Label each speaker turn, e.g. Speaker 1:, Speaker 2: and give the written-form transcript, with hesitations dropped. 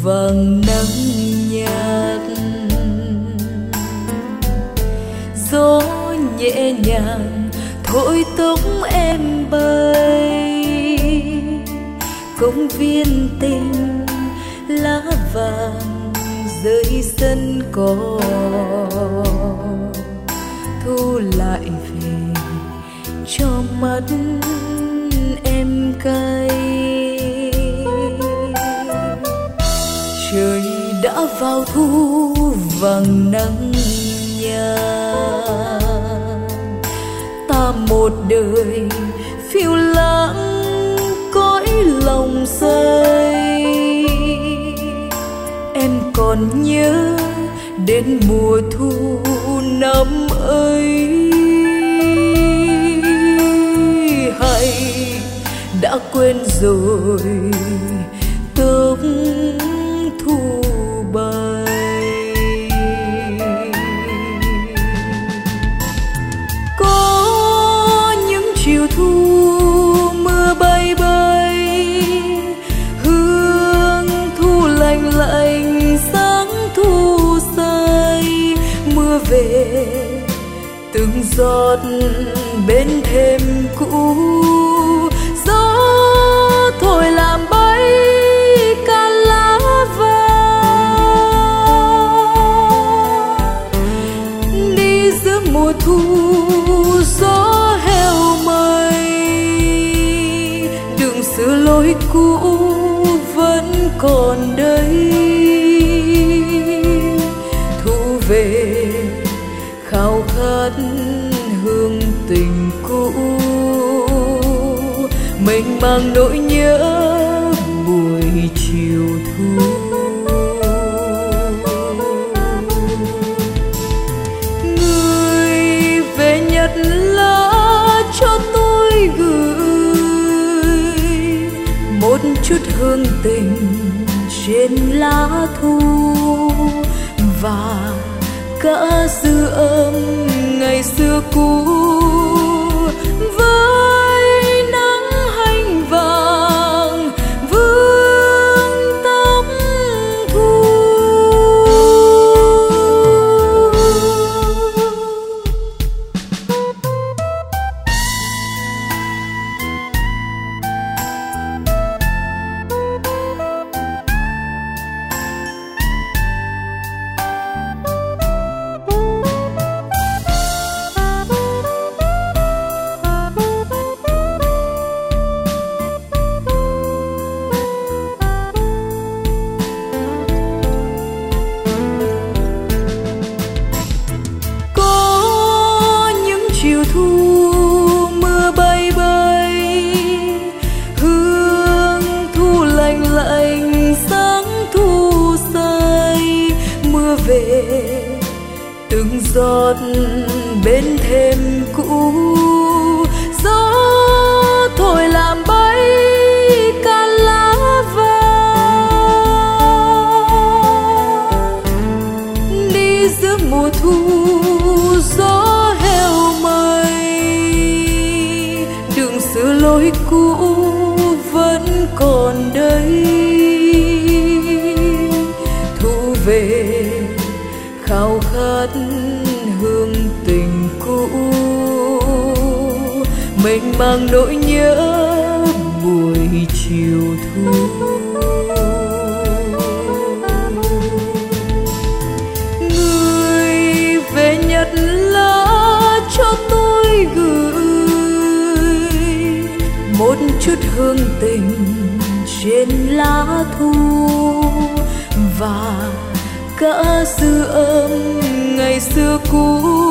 Speaker 1: vầng nắng nhạt. Gió nhẹ nhàng thổi tóc em bay, công viên tình lá vàng dưới sân cỏ, thu lại về cho mắt em cay. Trời đã vào thu vầng nắng nhạt, ta một đời phiêu lãng cõi lòng say. Em còn nhớ đến mùa thu năm ấy, hay đã quên rồi tóc thu bay. Có những chiều thu mưa bay bay, hương thu lạnh lạnh sáng thu say. Mưa về từng giọt bên thềm cũ, gió thổi làm bay cả lá vàng. Đi giữa mùa thu gió heo mây, đường xưa lối cũ vẫn còn đây. Thu về khao khát hương tình cũ, mênh mang nỗi nhớ buổi chiều thu. Người về nhặt lá cho tôi gửi một chút hương tình trên lá thu, và cả dư âm ngày xưa cũ với nắng hanh vàng vương tóc thu. Thu mưa bay bay, hương thu lạnh lạnh sáng thu say. Mưa về từng giọt bên thềm cũ, gió thổi làm bay cả lá vàng. Đi giữa mùa thu gió heo mây, đường xưa lối cũ vẫn còn đây. Thu về khao khát hương tình cũ, mênh mang nỗi nhớ buổi chiều thu. Người về nhặt lá cho tôi gửi một chút hương tình trên lá thu, và cả dư âm ngày xưa cũ